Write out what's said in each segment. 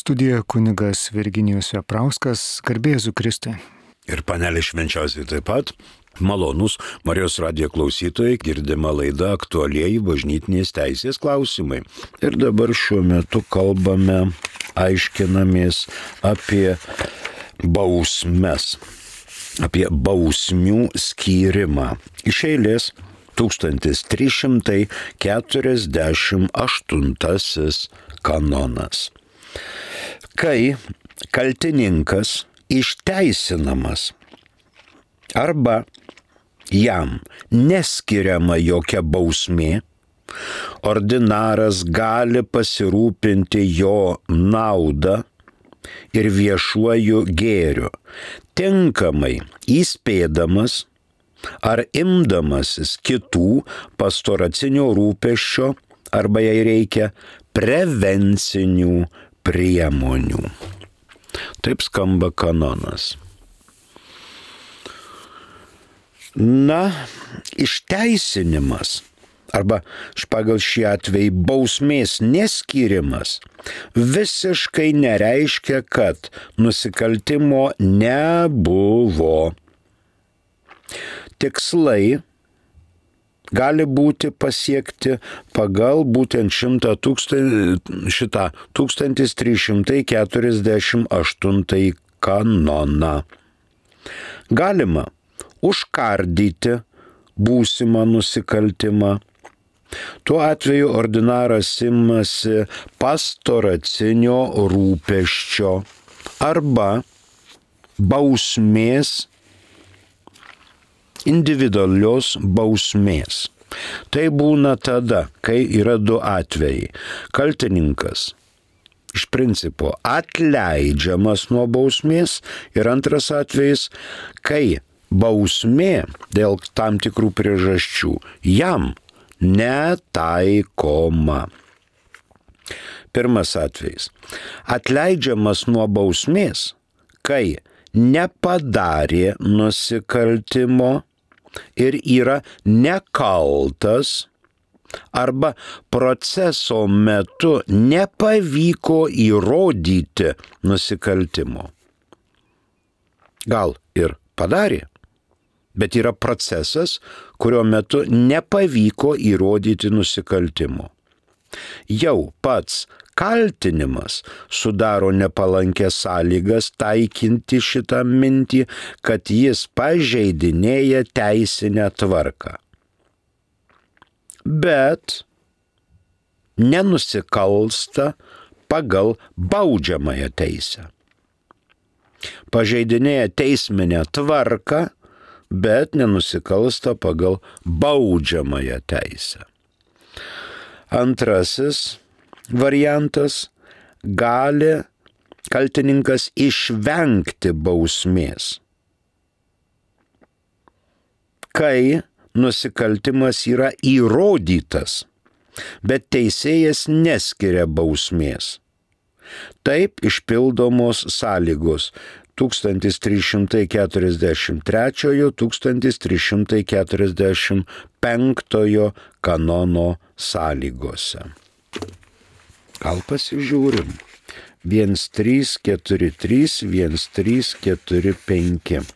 Studijoje kunigas Virginijus Veprauskas, garbė Jėzui Kristui. Ir panelė švenčiausiai taip pat. Malonūs Marijos radijo klausytojai, girdima laida aktualieji bažnytinės teisės klausimai. Ir dabar šiuo metu kalbame, aiškinamės apie bausmes, apie bausmių skyrimą. Iš eilės 1348 kanonas. Kai kaltininkas išteisinamas arba jam neskiriama jokia bausmė, ordinaras gali pasirūpinti jo naudą ir viešuoju gėriu, tinkamai įspėdamas ar imdamasis kitų pastoracinio rūpesčio arba jei reikia prevencinių priemonių. Taip skamba kanonas. Na, išteisinimas arba pagal šį atvejį bausmės neskyrimas visiškai nereiškia, kad nusikaltimo nebuvo. Tikslai gali būti pasiekti pagal būtent šitą 1348 kanoną. Galima užkardyti būsimą nusikaltimą. Tuo atveju ordinaras imasi pastoracinio rūpesčio arba bausmės, individualios bausmės. Tai būna tada, kai yra du atvejai. Kaltininkas iš principo atleidžiamas nuo bausmės ir antras atvejis, kai bausmė dėl tam tikrų priežasčių jam netaikoma. Pirmas atvejis. Atleidžiamas nuo bausmės, kai nepadarė nusikaltimo ir yra nekaltas arba proceso metu nepavyko įrodyti nusikaltimo. Gal ir padarė, bet yra procesas, kurio metu nepavyko įrodyti nusikaltimo. Jau pats kaltinimas sudaro nepalankęs sąlygas taikinti šitą mintį, kad jis pažeidinėja teisinę tvarką. Bet nenusikalsta pagal baudžiamąją teisę. Pažeidinėja teisminę tvarką, bet nenusikalsta pagal baudžiamąją teisę. Antrasis variantas, gali kaltininkas išvengti bausmės, kai nusikaltimas yra įrodytas, bet teisėjas neskiria bausmės. Taip išpildomos sąlygos 1343-1345 kanono sąlygose. Gal pasižiūrim. 1343, 1345.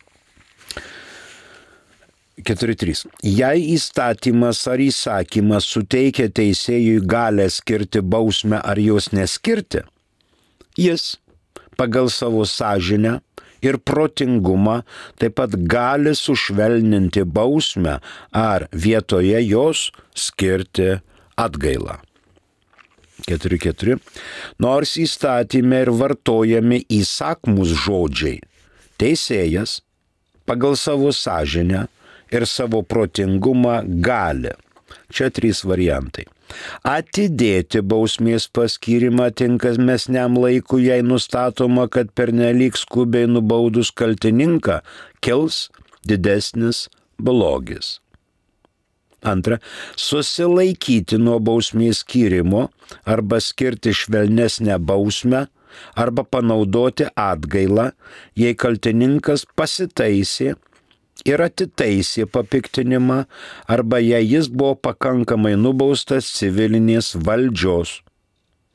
4.3. Jei įstatymas ar įsakymas suteikia teisėjui galę skirti bausmę ar jos neskirti, jis pagal savo sąžinę ir protingumą taip pat gali sušvelninti bausmę ar vietoje jos skirti atgailą. 4.4. Nors įstatyme ir vartojami įsakmūs žodžiai, teisėjas pagal savo sąžinę ir savo protingumą gali. Čia 3 variantai. Atidėti bausmės paskyrimą tinkamesniam laikui, jei nustatoma, kad pernelyg skubiai nubaudus kaltininką kils didesnis blogis. Antra, susilaikyti nuo bausmės skyrimo arba skirti švelnesnę bausmę arba panaudoti atgailą, jei kaltininkas pasitaisė ir atitaisė papiktinimą arba jei jis buvo pakankamai nubaustas civilinės valdžios.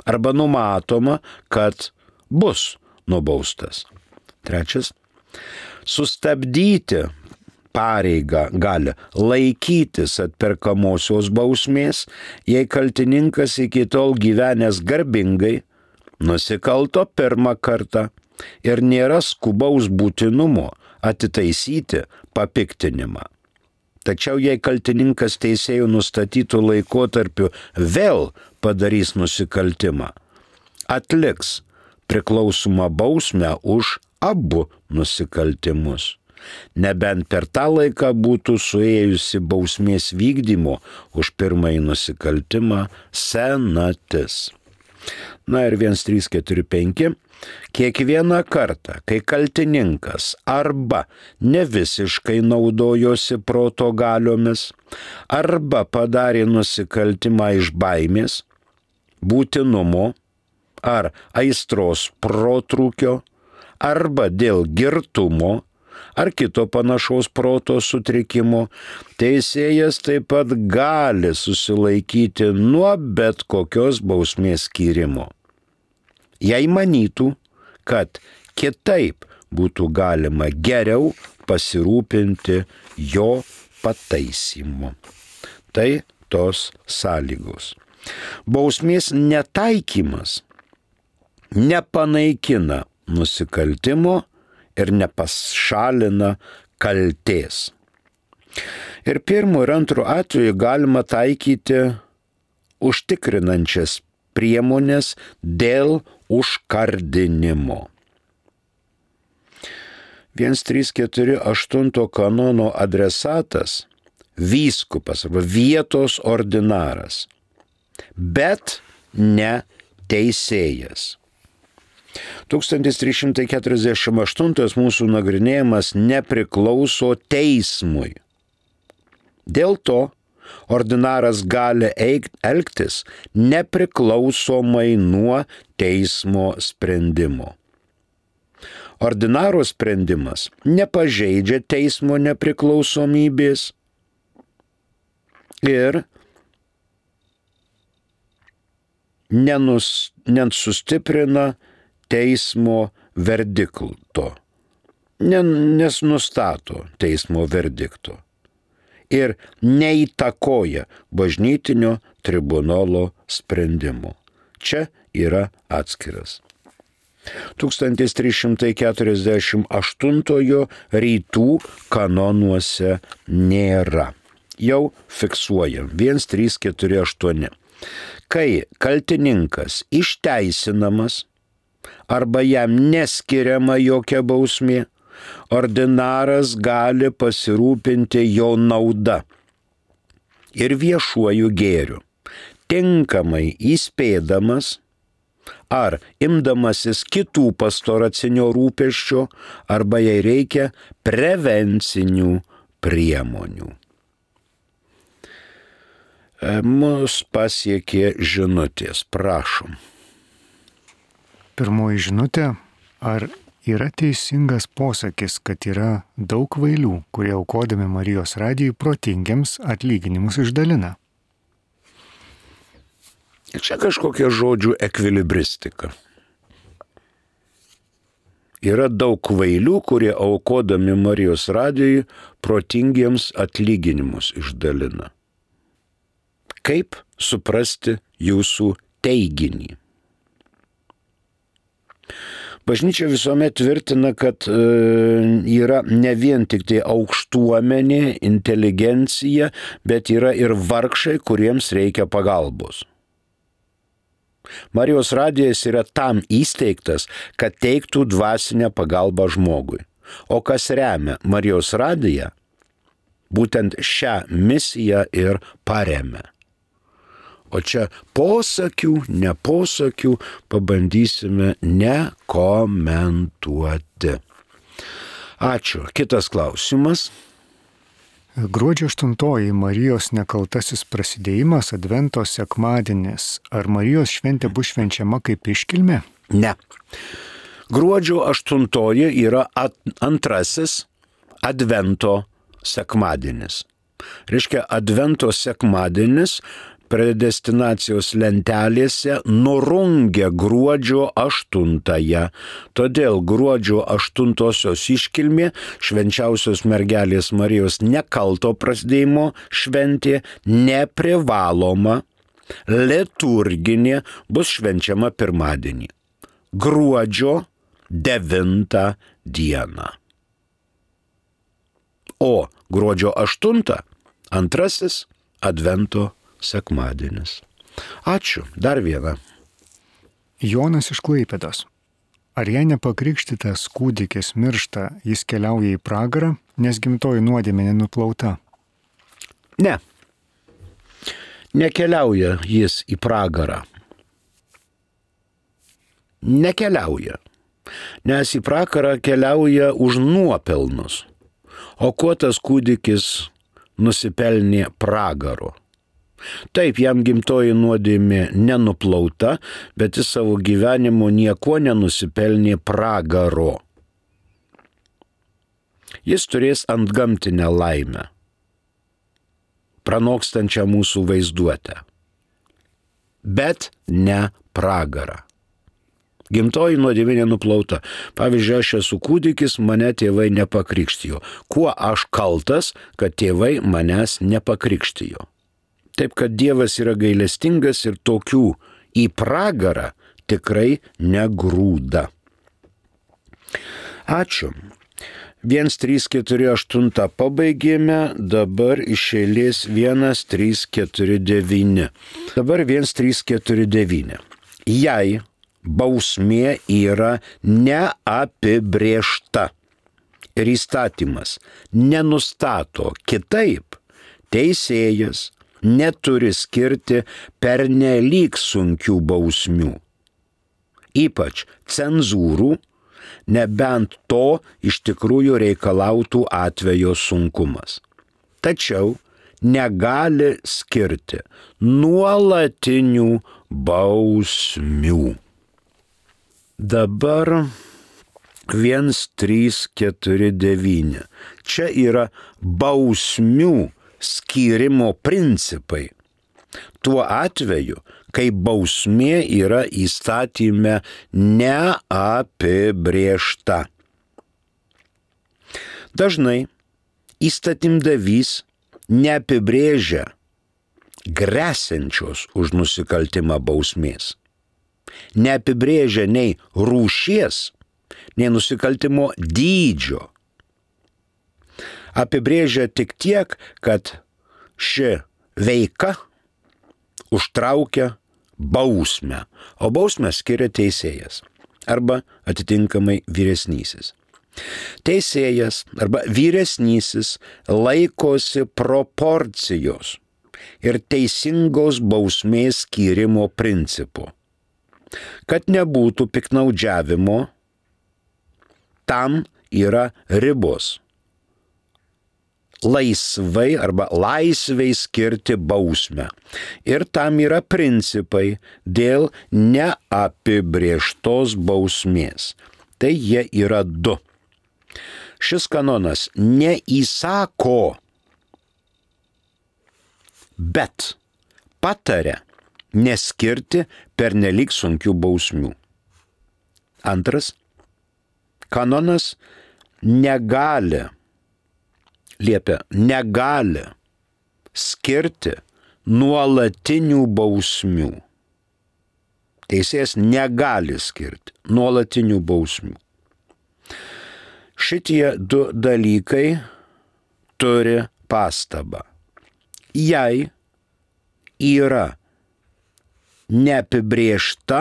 arba numatoma, kad bus nubaustas. 3. Sustabdyti pareigą gali laikytis atperkamosios bausmės, jei kaltininkas iki tol gyvenęs garbingai, nusikalto pirmą kartą ir nėra skubaus būtinumo atitaisyti papiktinimą. Tačiau jei kaltininkas teisėjų nustatytų laikotarpiu vėl padarys nusikaltimą, atliks priklausomą bausmę už abu nusikaltimus, nebent per tą laiką būtų suėjusi bausmės vykdymo už pirmąjį nusikaltimą senatis. Na ir 1, 3, 4, 5. Kiekvieną kartą, kai kaltininkas arba ne visiškai naudojosi proto galiomis, arba padarė nusikaltimą iš baimės, būtinumo ar aistros protrūkio, arba dėl girtumo ar kito panašaus proto sutrikimo, teisėjas taip pat gali susilaikyti nuo bet kokios bausmės skyrimo. Jei manytų, kad kitaip būtų galima geriau pasirūpinti jo pataisymu. Tai tos sąlygos. Bausmės netaikymas nepanaikina nusikaltimo ir nepašalina kaltės. Ir 1 ir 2 atveju galima taikyti užtikrinančias priemonės dėl užkardinimo. 1, 3, 4, 8 kanono adresatas vyskupas arba vietos ordinaras, bet ne teisėjas. 1348 mūsų nagrinėjimas nepriklauso teismui. Dėl to ordinaras gali elgtis nepriklausomai nuo teismo sprendimo. Ordinaro sprendimas nepažeidžia teismo nepriklausomybės ir nesustiprina teismo verdikto, nes nustato teismo verdikto ir neįtakoja bažnytinio tribunolo sprendimo. Čia yra atskiras. 1348 rytų kanonuose nėra. Jau fiksuojam. 1, 3, 4, 8. Kai kaltininkas išteisinamas arba jam neskiriama jokia bausmė, ordinaras gali pasirūpinti jo nauda ir viešuoju gėriu, tinkamai įspėdamas ar imdamasis kitų pastoracinio rūpesčio arba jei reikia prevencinių priemonių. Mus pasiekė žinutės, prašom. Pirmoji žinutė, ar yra teisingas posakis, kad yra daug kvailių, kurie aukodami Marijos radijui protingiams atlyginimus išdalina? Čia kažkokia žodžių ekvilibristika. Yra daug kvailių, kurie aukodami Marijos radijui protingiems atlyginimus išdalina. Kaip suprasti jūsų teiginį? Bažnyčia visuomet tvirtina, kad yra ne vien tik tai aukštuomenė, inteligencija, bet yra ir vargšai, kuriems reikia pagalbos. Marijos radijas yra tam įsteigtas, kad teiktų dvasinę pagalbą žmogui. O kas remia Marijos radiją, būtent šią misiją ir paremia. O čia posakių, neposakių pabandysime nekomentuoti. Ačiū. Kitas klausimas. Gruodžio 8 Marijos nekaltasis prasidėjimas Advento sekmadienis. Ar Marijos šventė bus švenčiama kaip iškilmė? Ne. Gruodžio 8 yra antrasis Advento sekmadienis. Reiškia, Advento sekmadienis predestinacijos lentelėse nurungia gruodžio 8-ąją. Todėl gruodžio 8-osios iškilmė, švenčiausios mergelės Marijos nekalto prasidėjimo šventė, neprivaloma, liturginė, bus švenčiama pirmadienį. Gruodžio 9 dieną. O gruodžio 8 antrasis Advento sekmadienis. Ačiū. Dar viena. Jonas iš Klaipėdos. Ar jei nepakrikštytas kūdikis miršta, jis keliauja į pragarą, nes gimtoji nuodėmė nenuplauta? Ne. Nekeliauja jis į pragarą. Nekeliauja. Nes į pragarą keliauja už nuopelnus. O kuo tas kūdikis nusipelnė pragaro? Taip, jam gimtoji nuodėmė nenuplauta, bet jis savo gyvenimo niekuo nenusipelnė pragaro. Jis turės antgamtinę laimę, pranokstančią mūsų vaizduotę, bet ne pragarą. Gimtoji nuodėmė nenuplauta. Pavyzdžiui, aš esu kūdikis, mane tėvai nepakrikštijo. Kuo aš kaltas, kad tėvai manęs nepakrikštijo? Taip, kad Dievas yra gailestingas ir tokių į pragarą tikrai negrūda. Ačiū. 1, 3, 4, 8 pabaigėme, dabar iš eilės 1, 3, 4, 9. Dabar 1, 3, 4, 9. Jei bausmė yra neapibrėžta ir įstatymas nenustato kitaip, teisėjas neturi skirti pernelyg sunkių bausmių, ypač cenzūrų, nebent to iš tikrųjų reikalautų atvejo sunkumas. Tačiau negali skirti nuolatinių bausmių. Dabar 1, 3, 4, 9. Čia yra bausmių skyrimo principai. Tuo atveju, kai bausmė yra įstatyme neapibrėžta. Dažnai įstatymdavys neapibrėžia gresiančios už nusikaltimą bausmės. Neapibrėžia nei rūšies, nei nusikaltimo dydžio. Apibrėžia tik tiek, kad ši veika užtraukia bausmę, o bausmę skiria teisėjas arba atitinkamai vyresnysis. Teisėjas arba vyresnysis laikosi proporcijos ir teisingos bausmės skyrimo principų. Kad nebūtų piktnaudžiavimo, tam yra ribos. Laisvai arba laisvai skirti bausmę. Ir tam yra principai dėl neapibrėžtos bausmės. Tai jie yra 2. Šis kanonas neįsako, bet pataria neskirti pernelyg sunkių bausmių. 2. Kanonas negali skirti nuolatinių bausmių. Teisėjas negali skirti nuolatinių bausmių. Šitie 2 dalykai turi pastabą. Jei yra neapibrėžta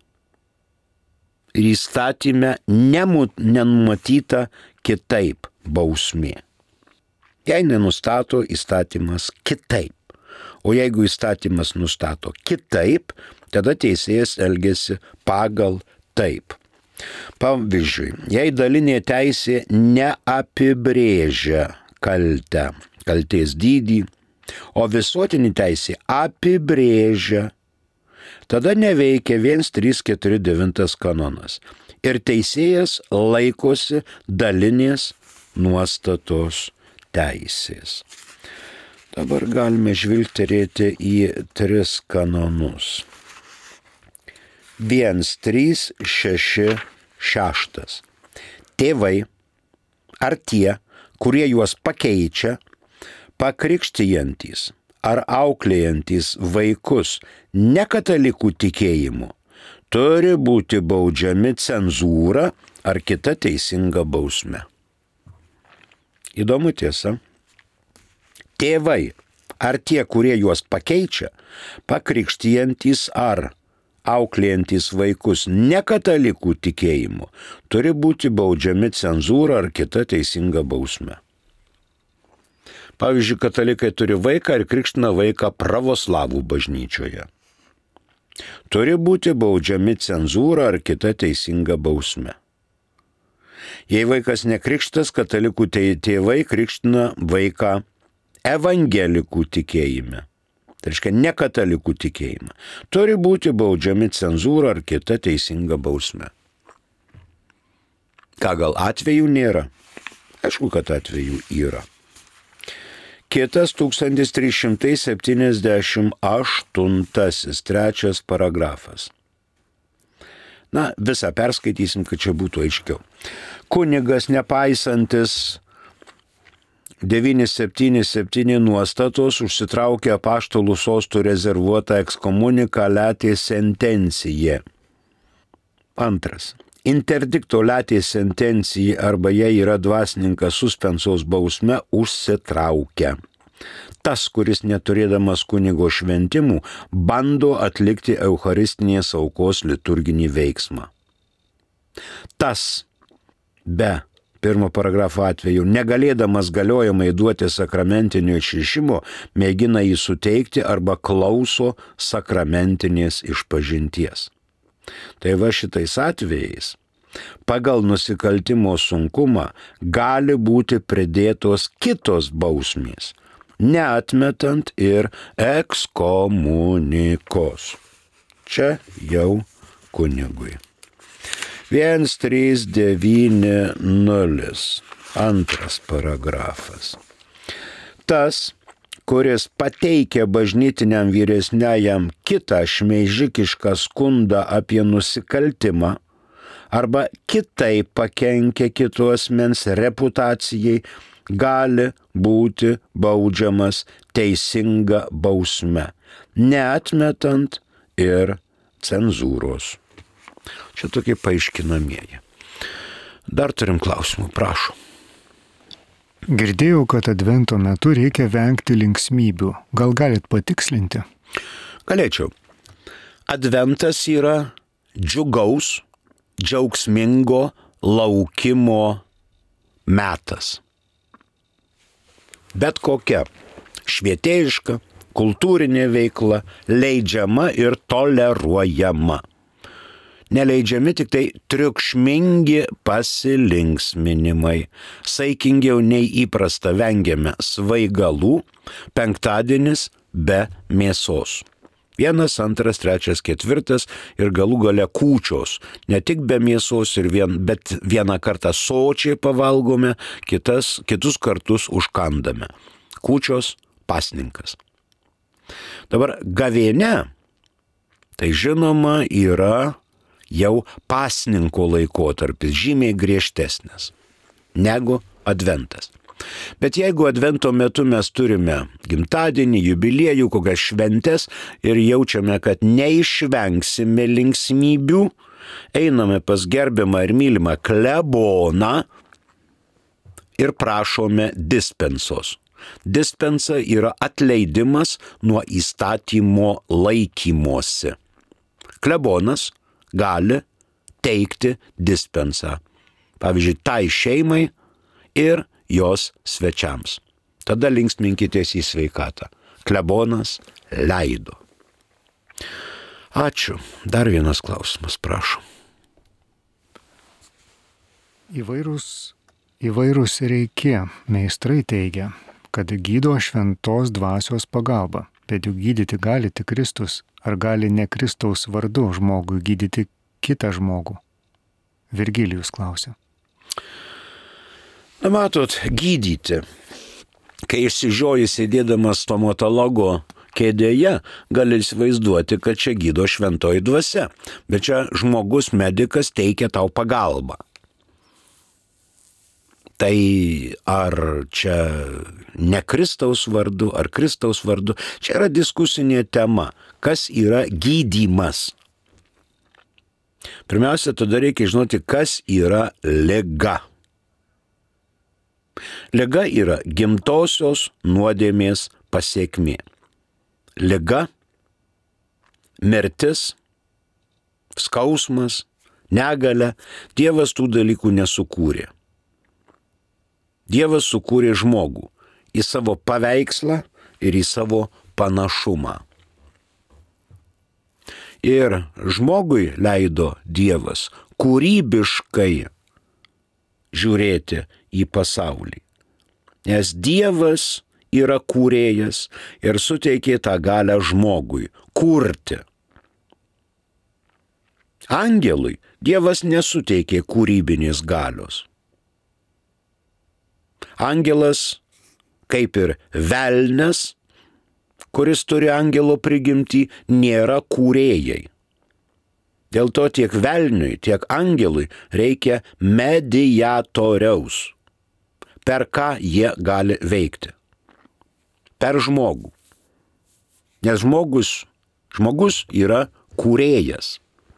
ir įstatyme nenumatyta kitaip bausmė. Jei nenustato įstatymas kitaip, o jeigu įstatymas nustato kitaip, tada teisėjas elgiasi pagal taip. Pavyzdžiui, jei dalinė teisė neapibrėžia kaltės dydį, o visuotinė teisė apibrėžia, tada neveikia 1, 3, 4, 9 kanonas. Ir teisėjas laikosi dalinės nuostatos teisės. Dabar galime žvilgterėti į 3 kanonus. 1, 3, 6, 6. Tėvai ar tie, kurie juos pakeičia, pakrikštijantys ar auklėjantys vaikus nekatalikų tikėjimu, turi būti baudžiami cenzūra ar kita teisinga bausme. Įdomu tiesa. Tėvai ar tie, kurie juos pakeičia, pakrikštijantys ar auklėjantys vaikus nekatalikų tikėjimu, turi būti baudžiami cenzūra ar kita teisinga bausme. Pavyzdžiui, katalikai turi vaiką ir krikština vaiką pravoslavų bažnyčioje. Turi būti baudžiami cenzūra ar kita teisinga bausme. Jei vaikas nekrikštas, katalikų tėvai krikština vaiką evangelikų tikėjime. Tai reiškia, ne katalikų tikėjimą. Turi būti baudžiami cenzūra ar kita teisinga bausme. Ką gal atvejų nėra? Aišku, kad atvejų yra. Kitas 1378, 3 paragrafas. Na, visą perskaitysim, kad čia būtų aiškiau. Kunigas nepaisantis 977 nuostatos užsitraukė apaštalų sostų rezervuotą ekskomuniką latė sentencija. 2. Interdikto latė sentencija arba jei yra dvasininkas suspensos bausme užsitraukia. Tas, kuris neturėdamas kunigo šventimų, bando atlikti eucharistinės aukos liturginį veiksmą. Tas, be 1 paragrafo atveju, negalėdamas galiojamai duoti sakramentinio išrišimo, mėgina jį suteikti arba klauso sakramentinės išpažinties. Tai va šitais atvejais pagal nusikaltimo sunkumą gali būti pridėtos kitos bausmės, neatmetant ir ekskomunikos. Čia jau kunigui. 1390, 2 paragrafas. Tas, kuris pateikia bažnytiniam vyresniajam kitą šmeižikišką skundą apie nusikaltimą arba kitaip pakenkia kito asmens reputacijai, gali būti baudžiamas teisinga bausme, neatmetant ir cenzūros. Čia tokie paaiškinamieji. Dar turim klausimų, prašau. Girdėjau, kad advento metu reikia vengti linksmybių. Gal galit patikslinti? Galėčiau. Adventas yra džiugaus, džiaugsmingo laukimo metas. Bet kokia švietėjiška, kultūrinė veikla leidžiama ir toleruojama. Neleidžiami tik tai triukšmingi pasilinksminimai. Saikingiau nei įprasta vengiame svaigalų, penktadienis be mėsos. 1, 2, 3, 4 ir galų gale kūčios. Ne tik be mėsos, bet vieną kartą sočiai pavalgome, kitus kartus užkandame. Kūčios pasninkas. Dabar gavėnia, tai žinoma yra jau pasninko laikotarpis, žymiai griežtesnis negu adventas. Bet jeigu advento metu mes turime gimtadienį, jubiliejų, kokias šventes ir jaučiame, kad neišvengsime linksmybių, einame pas gerbiamą ir mylimą kleboną ir prašome dispensos. Dispensa yra atleidimas nuo įstatymo laikymosi. Klebonas gali teikti dispensą. Pavyzdžiui, tai šeimai ir jos svečiams. Tada linksminkitės į sveikatą. Klebonas leido. Ačiū. Dar vienas klausimas, prašau. Įvairūs reikie meistrai teigia, kad gydo šventos dvasios pagalba, bet juk gydyti gali tik Kristus. Ar gali ne Kristaus vardu žmogui gydyti kitą žmogų? Virgilijus klausia. Na matot, gydyti. kai išsižioji sėdėdamas stomatologo kėdėje, gali įsivaizduoti, kad čia gydo šventoji dvasia. Bet čia žmogus, medikas teikia tau pagalbą. Tai ar čia ne Kristaus vardu, ar Kristaus vardu, čia yra diskusinė tema. Kas yra gydymas? Pirmiausia, tada reikia žinoti, kas yra liga. Liga yra gimtosios nuodėmės pasekmė. Liga, mirtis, skausmas, negalia. Dievas tų dalykų nesukūrė. Dievas sukūrė žmogų į savo paveikslą ir į savo panašumą. Ir žmogui leido Dievas kūrybiškai žiūrėti į pasaulį. Nes Dievas yra kūrėjas ir suteikė tą galią žmogui kurti. Angelui Dievas nesuteikė kūrybinės galios. Angelas, kaip ir velnias, kuris turi angelo prigimtį, nėra kūrėjai. Dėl to tiek velniui, tiek angelui reikia mediatoriaus, per ką jie gali veikti. Per žmogų. Nes žmogus yra kūrėjas.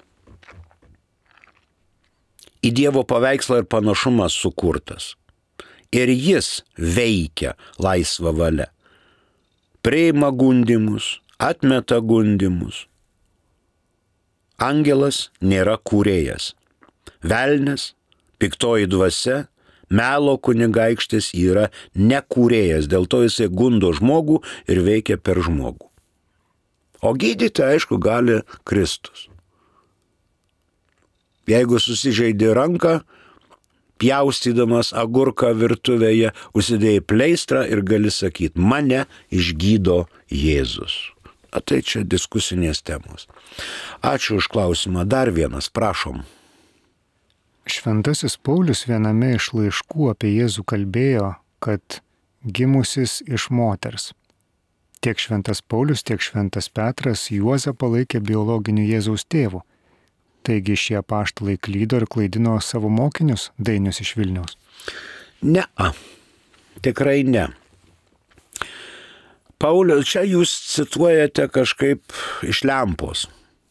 Į Dievo paveikslą ir panašumą sukurtas. Ir jis veikia laisvą valią. Priima gundymus, atmeta gundymus. Angelas nėra kūrėjas. Velnias, piktoji dvasia, melo kunigaikštis yra nekūrėjas, dėl to jisai gundo žmogų ir veikia per žmogų. O gydyti, aišku, gali Kristus. Jeigu susižeidi ranką, pjaustydamas agurką virtuvėje, užsidėjai pleistrą ir gali sakyti, mane išgydo Jėzus. O tai čia diskusinės temos. Ačiū už klausimą. Dar vienas, prašom. Šventasis Paulius viename iš laiškų apie Jėzų kalbėjo, kad gimusis iš moters. Tiek šventas Paulius, tiek šventas Petras Juozą palaikė biologiniu Jėzaus tėvu. Taigi šie apaštalai klydo ir klaidino savo mokinius, Dainius iš Vilniaus? Ne, tikrai ne. Paulius, čia jūs cituojate kažkaip iš lempos.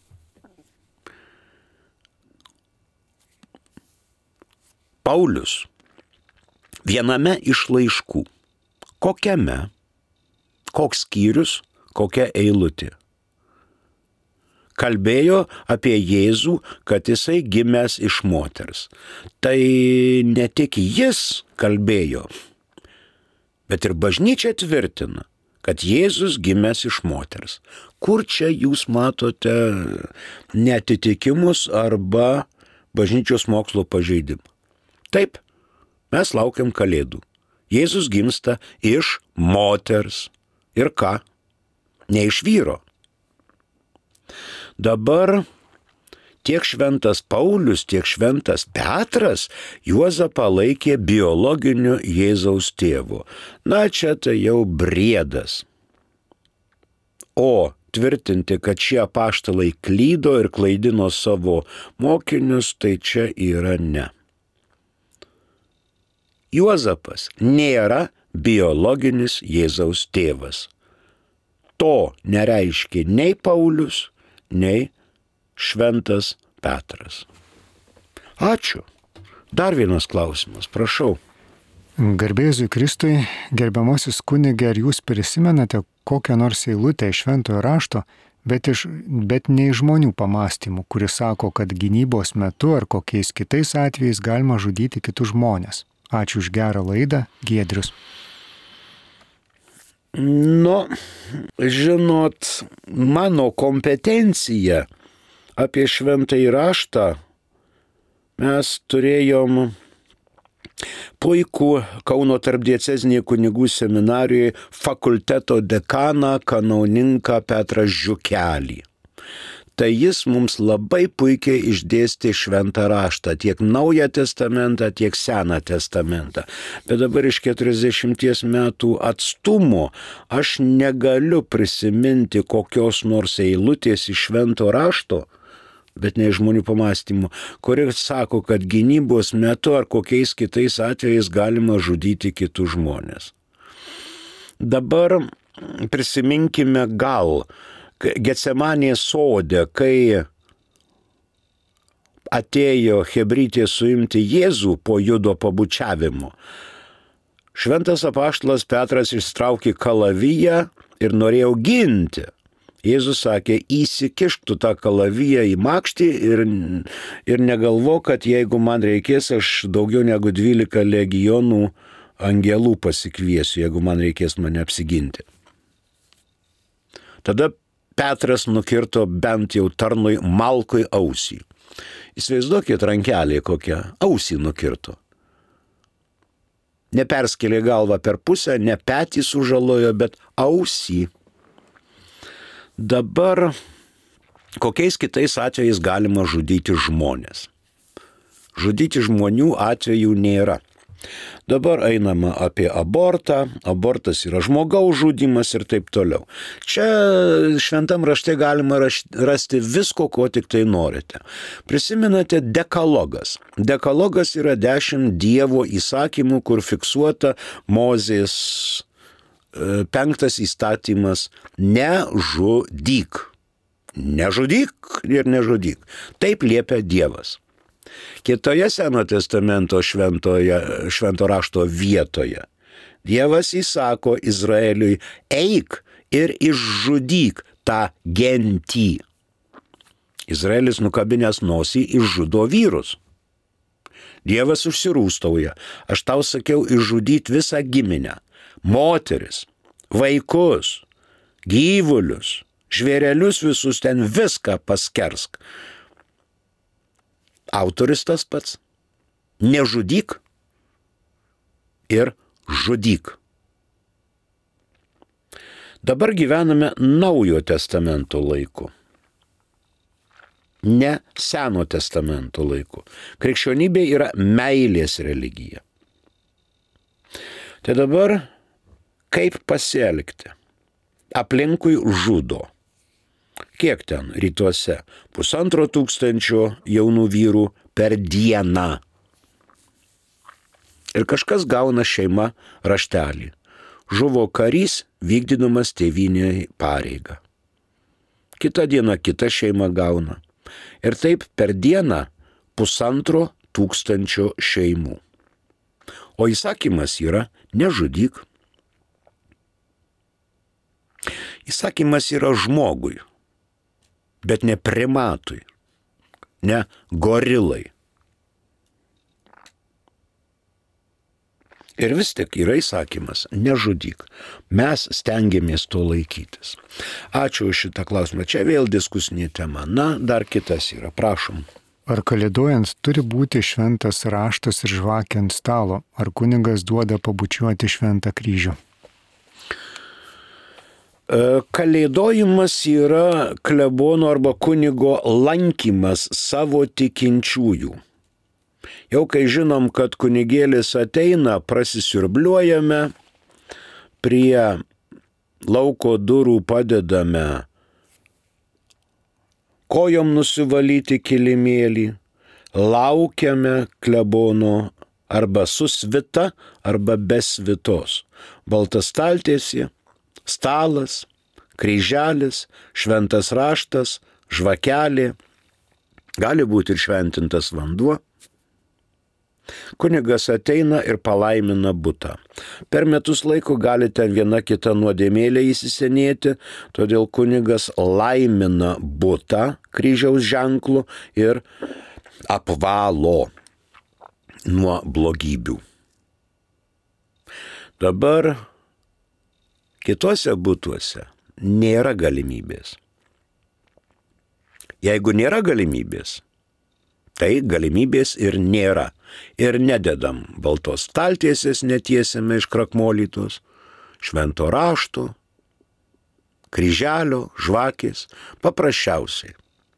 Paulius viename iš laiškų, kokiame, koks skyrius, kokia eilutė, kalbėjo apie Jėzų, kad jisai gimęs iš moters. Tai ne tik jis kalbėjo, bet ir bažnyčia tvirtina, kad Jėzus gimęs iš moters. Kur čia jūs matote neatitikimus arba bažnyčios mokslo pažeidimą? Taip, mes laukiam Kalėdų. Jėzus gimsta iš moters. Ir ką? Ne iš vyro. Dabar tiek šventas Paulius, tiek šventas Petras Juozą palaikė biologiniu Jėzaus tėvu. Na, čia tai jau briedas. O tvirtinti, kad šie apaštalai klydo ir klaidino savo mokinius, tai čia yra ne. Juozapas nėra biologinis Jėzaus tėvas. To nereiškia nei Paulius, nei šventas Petras. Ačiū. Dar vienas klausimas, prašau. Garbėzui Kristui, gerbiamasis kunige, ar jūs prisimenate kokią nors eilutę iš šventojo rašto, bet ne iš žmonių pamastymų, kuris sako, kad gynybos metu ar kokiais kitais atvejais galima žudyti kitus žmonės? Ačiū už gerą laidą, Giedrius. Žinot, mano kompetencija apie šventąjį raštą mes turėjom puikų Kauno tarpdiecezinėje kunigų seminarijoje fakulteto dekaną kanauninką Petrą Žiukelį. tai jis mums labai puikiai išdėstė šventą raštą, tiek Naują testamentą, tiek Seną testamentą. Bet dabar iš 40 metų atstumo aš negaliu prisiminti kokios nors eilutės iš švento rašto, bet ne žmonių pamastymų, kuris sako, kad gynybos metu ar kokiais kitais atvejais galima žudyti kitus žmonės. Dabar prisiminkime gal Getsemanės sode, kai atėjo hebrytė suimti Jėzų po Judo pabučiavimo. Šventas apaštalas Petras ištraukė kalaviją ir norėjo ginti. Jėzus sakė, įsikišk tu tą kalaviją į makštį ir negalvok, kad jeigu man reikės, aš daugiau negu 12 legionų angelų pasikviesiu, jeigu man reikės mane apsiginti. Tada Petras nukirto bent jau tarnui Malkui ausį. Įsivaizduokit rankelį kokią, ausį nukirto. Neperskėlė galvą per pusę, ne petį sužalojo, bet ausį. Dabar kokiais kitais atvejais galima žudyti žmonės? Žudyti žmonių atvejų nėra. Dabar einama apie abortą, abortas yra žmogaus žudymas ir taip toliau. Čia šventam rašte galima rasti visko, ko tik tai norite. Prisimenate dekalogas. Dekalogas yra 10 Dievo įsakymų, kur fiksuota Mozės 5 įstatymas nežudyk. Nežudyk ir nežudyk. Taip liepia Dievas. Kitoje Seno testamento švento rašto vietoje Dievas įsako Izraeliui, eik ir išžudyk tą gentį. Izraelis nukabinęs nosį išžudo vyrus. Dievas užsirūstauja, aš tau sakiau išžudyti visą giminę, moteris, vaikus, gyvulius, žvėrelius visus, ten viską paskersk. Autoris tas pats. Nežudyk ir žudyk. Dabar gyvename Naujojo testamento laiku. Ne Seno testamento laiku. Krikščionybė yra meilės religija. Tai dabar kaip pasielgti? Aplinkui žudo. Kiek ten rytuose? 1500 jaunų vyrų per dieną. Ir kažkas gauna šeima raštelį. Žuvo karys vykdydamas tėvynei pareigą. Kita diena kita šeima gauna. Ir taip per dieną 1500 šeimų. O įsakymas yra nežudyk. Įsakymas yra žmogui, bet ne primatui, ne gorilai. Ir vis tik yra įsakymas, nežudyk. Mes stengiamės to laikytis. Ačiū už šitą klausimą. Čia vėl diskusinė tema. Na, dar kitas yra. Prašom. Ar kalėdojant turi būti šventas raštas ir žvakė ant stalo? Ar kunigas duoda pabučiuoti šventą kryžių? Kalėdojimas yra klebono arba kunigo lankymas savo tikinčiųjų. Jau kai žinom, kad kunigėlis ateina, prasisiurbliuojame, prie lauko durų padedame kojom nusivalyti kilimėlį, laukiame klebono arba su svita, arba be svitos. Balta staltiesė, stalas, kryželis, šventas raštas, žvakelė, gali būti ir šventintas vanduo. Kunigas ateina ir palaimina butą. Per metus laiko galite viena kita nuodėmėlė įsisenėti, todėl kunigas laimina butą kryžiaus ženklu ir apvalo nuo blogybių. Dabar kituose butuose nėra galimybės. Jeigu nėra galimybės, tai galimybės ir nėra. Ir nededam baltos staltiesės, netiesime iškrakmolytos, švento rašto, kryželio, žvakės, paprasčiausiai.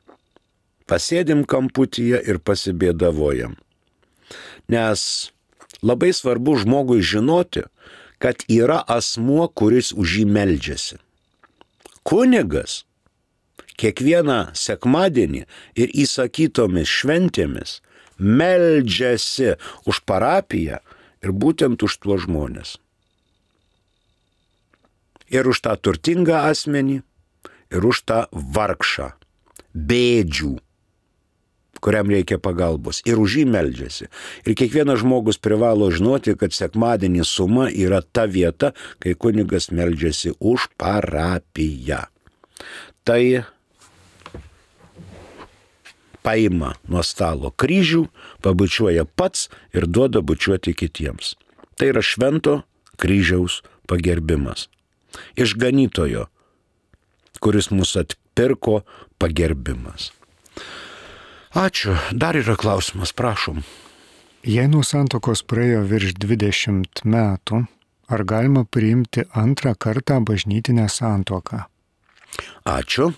pasėdim kamputyje ir pasibėdavojam. Nes labai svarbu žmogui žinoti, kad yra asmuo, kuris už jį meldžiasi. Kunigas kiekvieną sekmadienį ir įsakytomis šventėmis meldžiasi už parapiją ir būtent už tuos žmonės. Ir už tą turtingą asmenį, ir už tą vargšą, bėdžių, kuriam reikia pagalbos, ir už jį meldžiasi. Ir kiekvienas žmogus privalo žinoti, kad sekmadienį suma yra ta vieta, kai kunigas meldžiasi už parapiją. Tai paima nuo stalo kryžių, pabučiuoja pats ir duoda bučiuoti kitiems. Tai yra švento kryžiaus pagerbimas. Išganytojo, kuris mus atpirko, pagerbimas. Ačiū. Dar yra klausimas, prašom. Jei nuo santuokos praėjo virš 20 metų, ar galima priimti antrą kartą bažnytinę santuoką? Ačiū.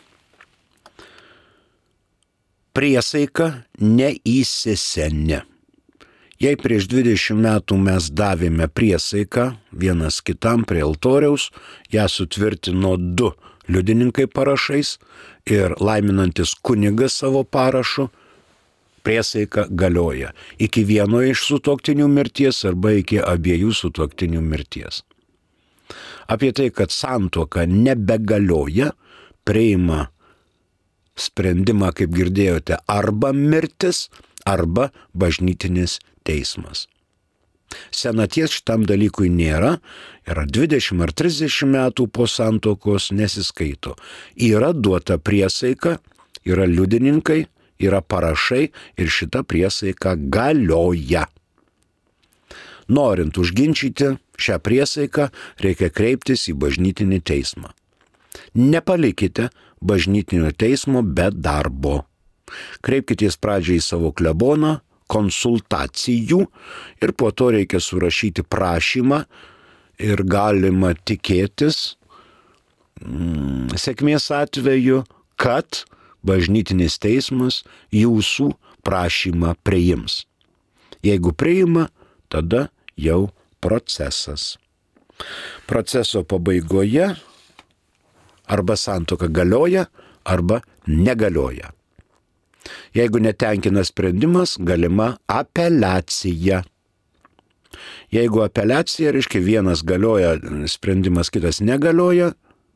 Priesaika neįsisenė. Jei prieš 20 metų mes davėme priesaiką vienas kitam prie altoriaus, ją sutvirtino 2 liudininkai parašais ir laiminantis kunigas savo parašu, priesaika galioja iki vieno iš sutuoktinių mirties arba iki abiejų sutuoktinių mirties. Apie tai, kad santuoka nebegalioja, priima sprendimą, kaip girdėjote, arba mirtis, arba bažnytinis teismas. Senaties šitam dalykui nėra, yra 20 ar 30 metų po santuokos nesiskaito. Yra duota priesaika, yra liudininkai, yra parašai ir šita priesaika galioja. Norint užginčyti šią priesaiką, reikia kreiptis į bažnytinį teismą. Nepalikite bažnytinio teismo be darbo. Kreipkitės pradžiai į savo kleboną, konsultacijų ir po to reikia surašyti prašymą ir galima tikėtis sėkmės atveju, kad bažnytinis teismas jūsų prašymą priims. Jeigu priima, tada jau procesas. Proceso pabaigoje arba santuoka galioja, arba negalioja. Jeigu netenkina sprendimas, galima apeliacija. Jeigu apeliacija, reiškia vienas galioja sprendimas, kitas negalioja,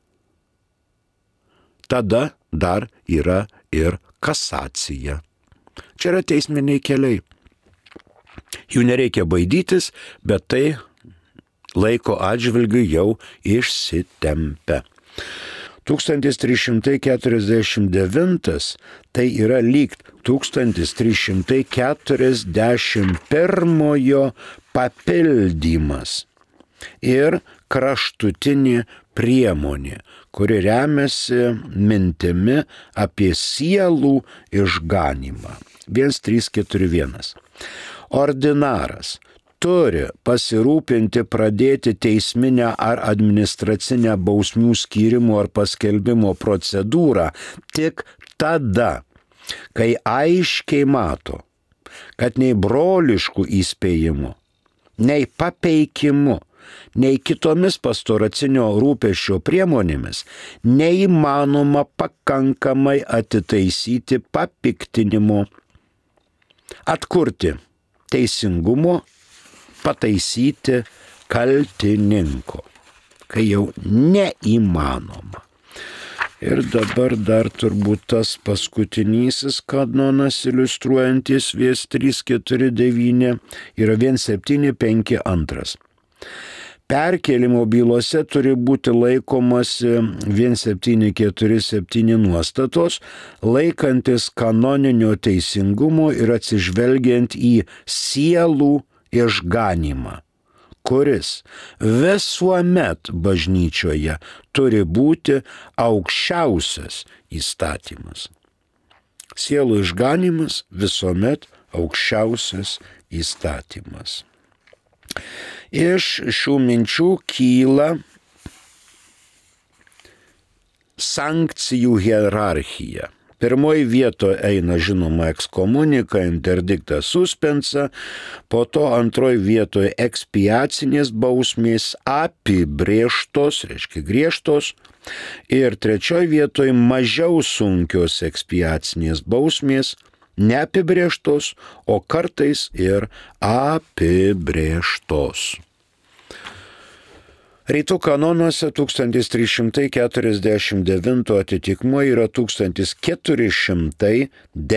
tada dar yra ir kasacija. Čia yra teisminiai keliai. Jų nereikia baidytis, bet tai laiko atžvilgiu jau išsitempia. 1349 tai yra lyg 1341 papildymas ir kraštutinė priemonė, kuri remiasi mintimi apie sielų išganymą. 1341. Ordinaras turi pasirūpinti pradėti teisminę ar administracinę bausmių skyrimo ar paskelbimo procedūrą tik tada, kai aiškiai mato, kad nei broliškų įspėjimų, nei papeikimu, nei kitomis pastoracinio rūpesčio priemonėmis neįmanoma pakankamai atitaisyti papiktinimo, atkurti teisingumo, pataisyti kaltininko, kai jau neįmanoma. Ir dabar dar turbūt tas paskutinysis kanonas iliustruojantis 1349 yra 1752. Perkėlimo bylose turi būti laikomasi 1747 nuostatos, laikantis kanoninio teisingumo ir atsižvelgiant į sielų išganymą, kuris visuomet bažnyčioje turi būti aukščiausias įstatymas. Sielų išganymas visuomet aukščiausias įstatymas. Iš šių minčių kyla sankcijų hierarchija. Pirmoji vietoje eina, žinoma, ekskomunika, interdikta suspensa, po to antroji vietoje ekspiacinės bausmės apibrėžtos, reiškia griežtos, ir trečioji vietoje mažiau sunkios ekspiacinės bausmės, neapibrėžtos, o kartais ir apibrėžtos. Rytų kanonuose 1349 atitikmuo yra 1409.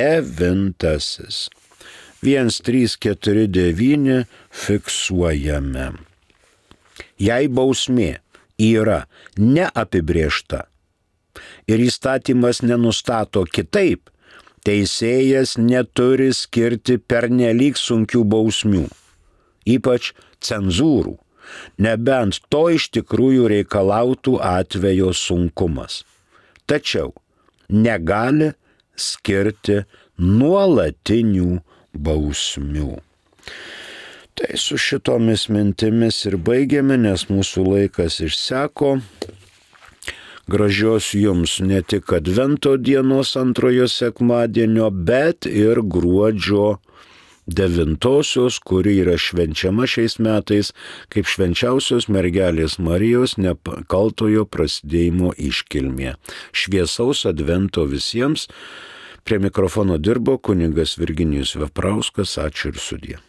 1349 fiksuojame. Jei bausmė yra neapibrėžta ir įstatymas nenustato kitaip, teisėjas neturi skirti pernelyg sunkių bausmių, ypač cenzūrų, nebent to iš tikrųjų reikalautų atvejo sunkumas. Tačiau negali skirti nuolatinių bausmių. Tai su šitomis mintimis ir baigiame, nes mūsų laikas išseko. Gražios jums ne tik Advento dienos antrojo sekmadienio, bet ir gruodžio 9-osios, kuri yra švenčiama šiais metais kaip švenčiausios mergelės Marijos nekaltojo prasidėjimo iškilmė. Šviesaus Advento visiems. Prie mikrofono dirbo kunigas Virginijus Veprauskas. Ačiū ir sudie.